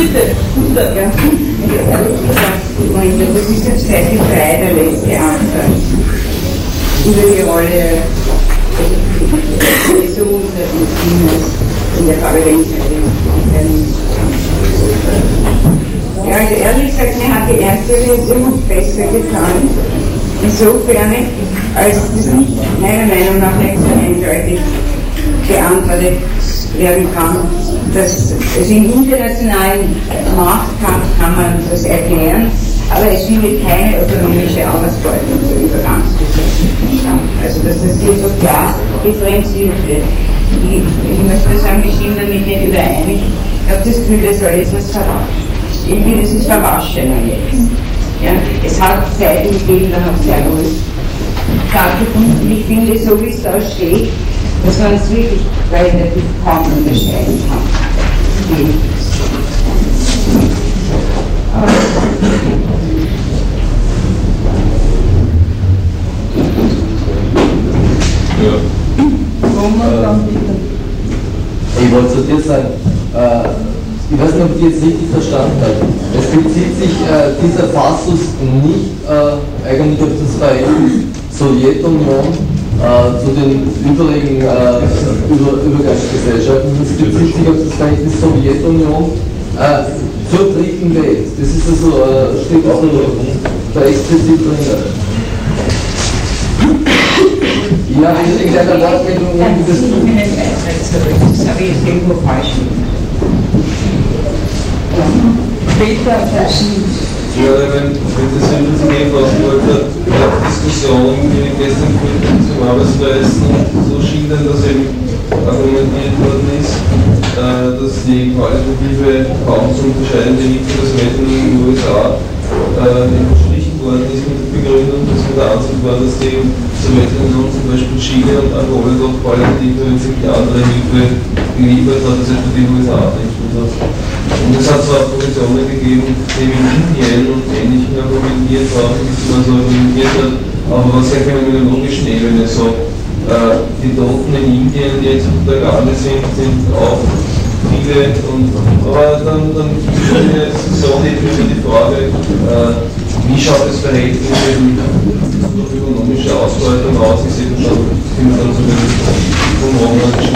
Ja, ehrlich gesagt, das ist jetzt sehr frei der letzte Antrag über die Rolle des in der Parlamentsvertretung. Ja, also ehrlich gesagt, mir hat die erste Version besser gefallen. Insofern, als das nicht meiner Meinung nach nicht so eindeutig beantwortet werden kann, dass also im internationalen Machtkampf kann man das erklären, aber es findet keine ökonomische Ausbeutung zur Übergangsbevölkerung statt. Also dass das hier so klar differenziert wird. Ich möchte sagen, ich stimme damit nicht überein. Ich habe das Gefühl, das soll jetzt was verwaschen. Irgendwie, das ist verwaschener jetzt. Ja, es hat Zeiten gegeben, da hat es sehr wohl stattgefunden. Ich finde, so wie es da steht, dass man es wirklich relativ kaum unterscheiden kann. Ich wollte zu dir sagen, ich weiß nicht, ob ich jetzt richtig verstanden habe. Es bezieht sich dieser Passus nicht eigentlich auf das Verhältnis Sowjetunion zu den übrigen Übergangsgesellschaften. Es bezieht sich auf das Verhältnis Sowjetunion zur dritten Welt. Das ist also, steht auch da explizit drin. Ja, in der Wortmeldung das habe ich jetzt irgendwo falsch gemacht. Peter verschiebt. Ja, wenn das ein bisschen was wollte, der Diskussion, die gestern zum Arbeitsreisen so schienen, dass eben argumentiert worden ist, dass die qualitative kaum zu unterscheidende Elite der Sowjetunion in den USA unterstrichen worden ist mit der Begründung, dass man der Ansicht war, dass die Sowjetunion zum Beispiel Chile und Angola doch qualitativ eine ziemlich andere Hilfe geliefert hat, als etwa die USA nicht. Und es hat zwar Positionen gegeben, die in Indien und Ähnlichem argumentiert haben, die man so argumentiert hat, aber was ja phänomenologisch Ebene so, die Toten in Indien, die jetzt auf der Gabe sind auch viele, aber dann ist eine Diskussion über die Frage, wie schaut das Verhältnis eben durch ökonomische Ausbeutung aus, ist eben schon, sind dann zu den romantischen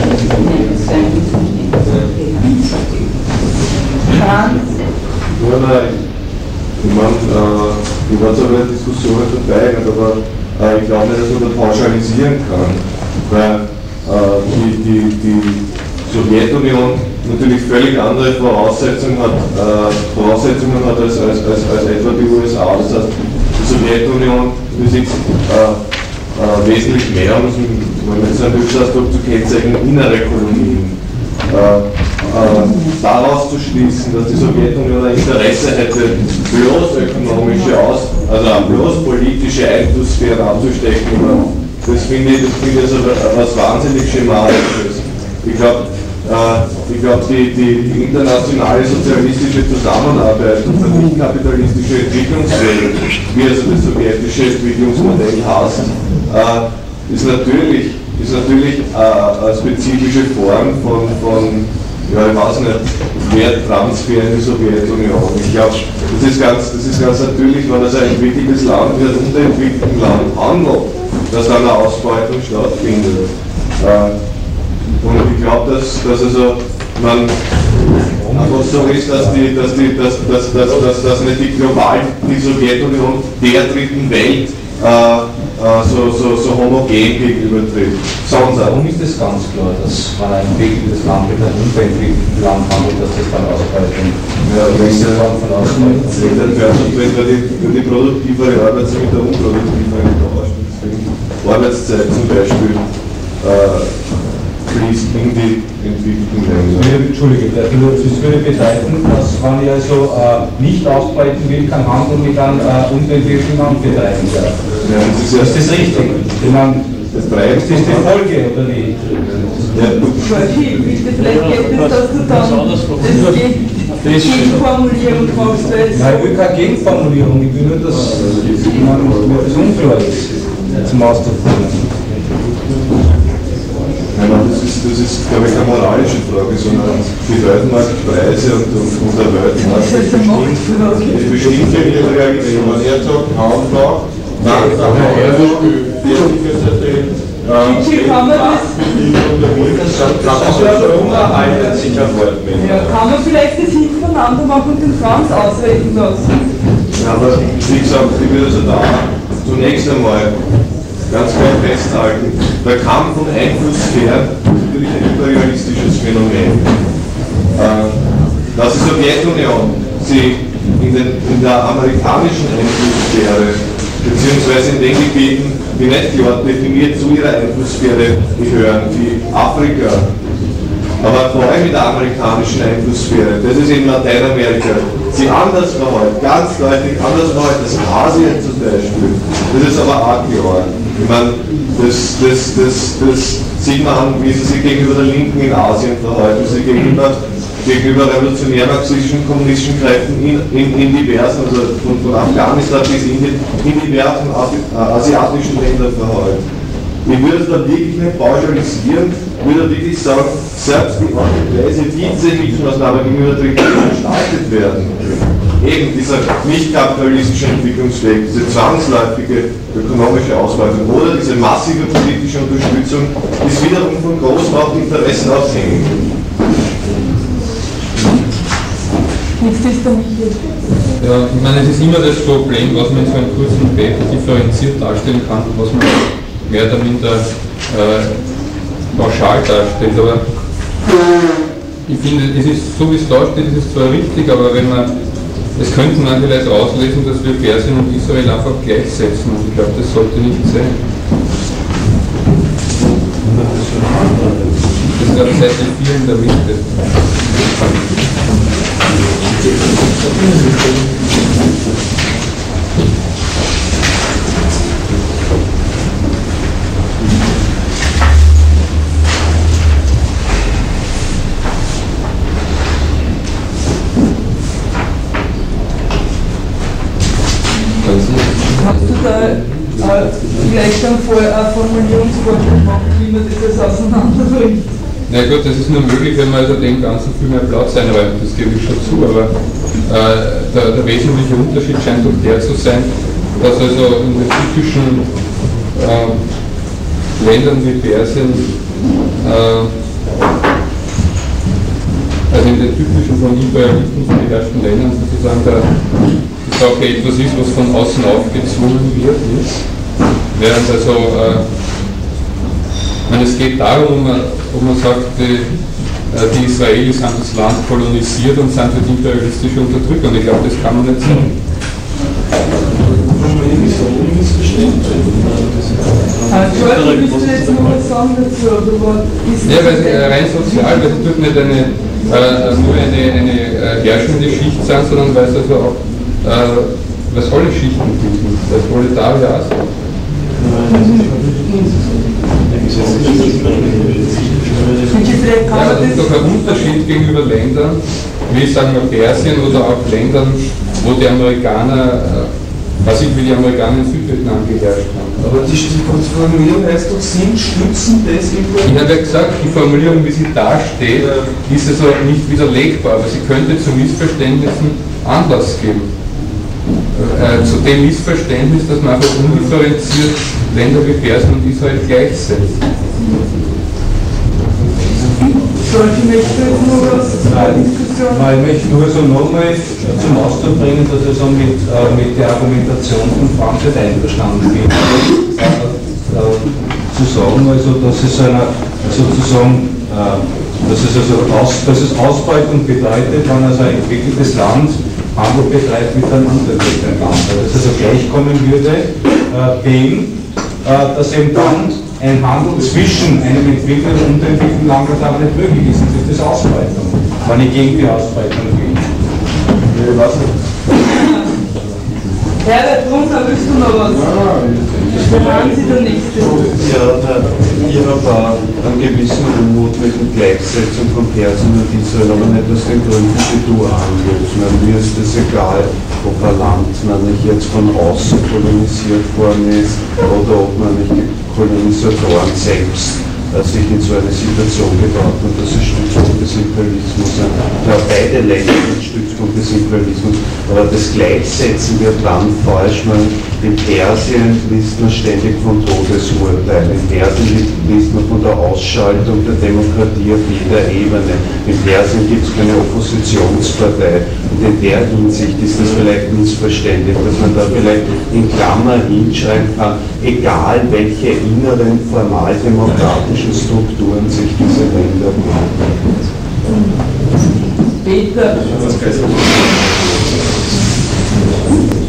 Ja, nein. Ich meine, ich war zwar bei der Diskussion dabei, aber ich glaube nicht, dass man da pauschalisieren kann. Weil die Sowjetunion natürlich völlig andere Voraussetzungen hat als etwa die USA. Das heißt, die Sowjetunion besitzt wesentlich mehr, um es mit seinem Höchstausdruck zu kennzeichnen, innere Kolonien. Daraus zu schließen, dass die Sowjetunion ein Interesse hätte, bloß ökonomische also bloß politische Einflusssphären abzustecken, das finde ich also was wahnsinnig Schematisches. Ich glaube, die internationale sozialistische Zusammenarbeit und der nicht-kapitalistische Entwicklungsweg, wie also das sowjetische Entwicklungsmodell heißt, ist natürlich eine spezifische Form von ja, ich weiß nicht, Werttransfer in die Sowjetunion. Ich glaube, das ist ganz natürlich, wenn das ein entwickeltes Land mit einem unterentwickelten Land handelt, dass da eine Ausbeutung stattfindet. Und ich glaube, dass also man einfach so ist, dass nicht die Sowjetunion der dritten Welt so homogen gegenübertritt. Warum ist das ganz klar, dass man ein entwickeltes Land mit einem unterentwickelten Land handelt, dass das dann Ausbeutung wenn die produktivere Arbeitszeit mit der unproduktiveren tauscht, Arbeitszeit zum Beispiel fließt in die entwickelten Länder. Entschuldige, das würde bedeuten, dass man ja so nicht ausbreiten will, kann Handel mit einem unterentwickelten Land betreiben. Ja. Ja, ist das richtig? Das ist die Folge, oder wie? Ja, Vielleicht geht es dazu dann, das Gegenformulierung brauchst du jetzt. Nein, ich will keine Gegenformulierung, ich will nur, dass das unklar ist, zum Ausdruck bringen. Das ist, glaube ich, keine moralische Frage, sondern die Weltmarktpreise und der Weltmarkt bestimmt ja ihre Realität. Wenn er sagt, Hauptbau, dann er kann man vielleicht das hintereinander machen und den Franz ausreden lassen? Ja, aber wie gesagt, ich würde also da zunächst einmal ganz klar festhalten, der Kampf um Einflusssphären ist natürlich ein imperialistisches Phänomen. Dass die Sowjetunion sie in der amerikanischen Einflusssphäre beziehungsweise in den Gebieten, die nicht klar definiert zu ihrer Einflusssphäre gehören, wie Afrika, aber vor allem in der amerikanischen Einflusssphäre, das ist in Lateinamerika, sie anders verhalten, ganz deutlich anders verhalten als Asien zum Beispiel. Das ist aber auch klar. Ich meine, das sieht man an, wie sie sich gegenüber der Linken in Asien verhalten, wie sie gegenüber revolutionär marxistischen, kommunistischen Kräften in diversen, also von Afghanistan bis Indien, in diversen asiatischen Ländern verhalten. Ich würde es dann wirklich nicht pauschalisieren, würde wirklich sagen, selbst die Art und Weise, wie diese Hilfsmaßnahmen gegenüber der Regierung gestaltet werden, eben dieser nicht kapitalistische Entwicklungsweg, diese zwangsläufige ökonomische Ausbeutung oder diese massive politische Unterstützung, ist wiederum von Großmachtinteressen abhängig. Ja, ich meine, es ist immer das Problem, was man in so einem kurzen Paper differenziert darstellen kann, was man mehr oder minder pauschal darstellt. Aber ich finde, es ist, so wie es da steht, ist es zwar richtig, aber es könnten manche Leute rauslesen, dass wir Persien und Israel einfach gleichsetzen. Und ich glaube, das sollte nicht sein. Das ist auf Seite 4 in der Mitte. Hast du da vielleicht einen Formulierungsvorschlag machen, wie man das auseinanderbringt? Na gut, das ist nur möglich, wenn man also dem Ganzen viel mehr Platz einräumt, das gebe ich schon zu, aber der wesentliche Unterschied scheint doch der zu sein, dass also in den typischen Ländern wie Persien, also in den typischen von Imperialisten beherrschten Ländern sozusagen die Sache etwas ist, was von außen aufgezwungen wird, während also es geht darum, ob man sagt, die Israelis haben das Land kolonisiert und sind für die imperialistische Unterdrückung. Ich glaube, das kann man nicht sagen. Willst du jetzt noch was sagen dazu? Ja, weil rein sozial, weil es tut nicht nur eine herrschende Schicht sein, sondern weil es also auch was alle Schichten bilden, das Proletariat. Ja, aber das ist doch ein Unterschied gegenüber Ländern, wie sagen wir Persien oder auch Ländern, wo die Amerikaner, wie die Amerikaner in Südvietnam geherrscht haben. Aber die Formulierung heißt doch, sind stützen des Ich habe ja gesagt, die Formulierung, wie sie da steht, ist also nicht widerlegbar, aber sie könnte zu Missverständnissen Anlass geben. Zu dem Missverständnis, dass man einfach undifferenziert Länder wie Persien und Israel gleichsetzt. Ich möchte nur was Ich möchte nur so nochmal zum Ausdruck bringen, dass ich so mit der Argumentation von Frank nicht einverstanden bin. Zu sagen, also, dass es sozusagen, dass es Ausbeutung bedeutet, wenn also ein entwickeltes Land Handel betreibt mit einem anderen Land. Dass es also gleichkommen würde, dass eben dann ein Handel zwischen einem entwickelten und unterentwickelten Land aber nicht möglich ist. Das ist Ausbeutung, wenn ich gegen die Ausbeutung bin. Herbert Brunner, willst du noch was? Haben Sie der Nächste? Ja, ich habe einen gewissen Unmut mit der Gleichsetzung von Persien und Israel, aber nicht aus den Gründen, die du anlöst. Mir ist es egal, ob ein Land nicht jetzt von außen kolonisiert worden ist oder ob man nicht die Kolonisatoren selbst sich in so eine Situation gebracht und das ist Stützpunkt des Imperialismus. Ja, beide Länder sind Stützpunkt des Imperialismus, aber das Gleichsetzen wird dann falsch. In Persien liest man ständig von Todesurteilen, in Persien liest man von der Ausschaltung der Demokratie auf jeder Ebene. In Persien gibt es keine Oppositionspartei und in der Hinsicht ist das vielleicht missverständlich, dass man da vielleicht in Klammer hinschreiben kann, egal welche inneren formaldemokratischen Strukturen sich diese Länder bilden. Peter.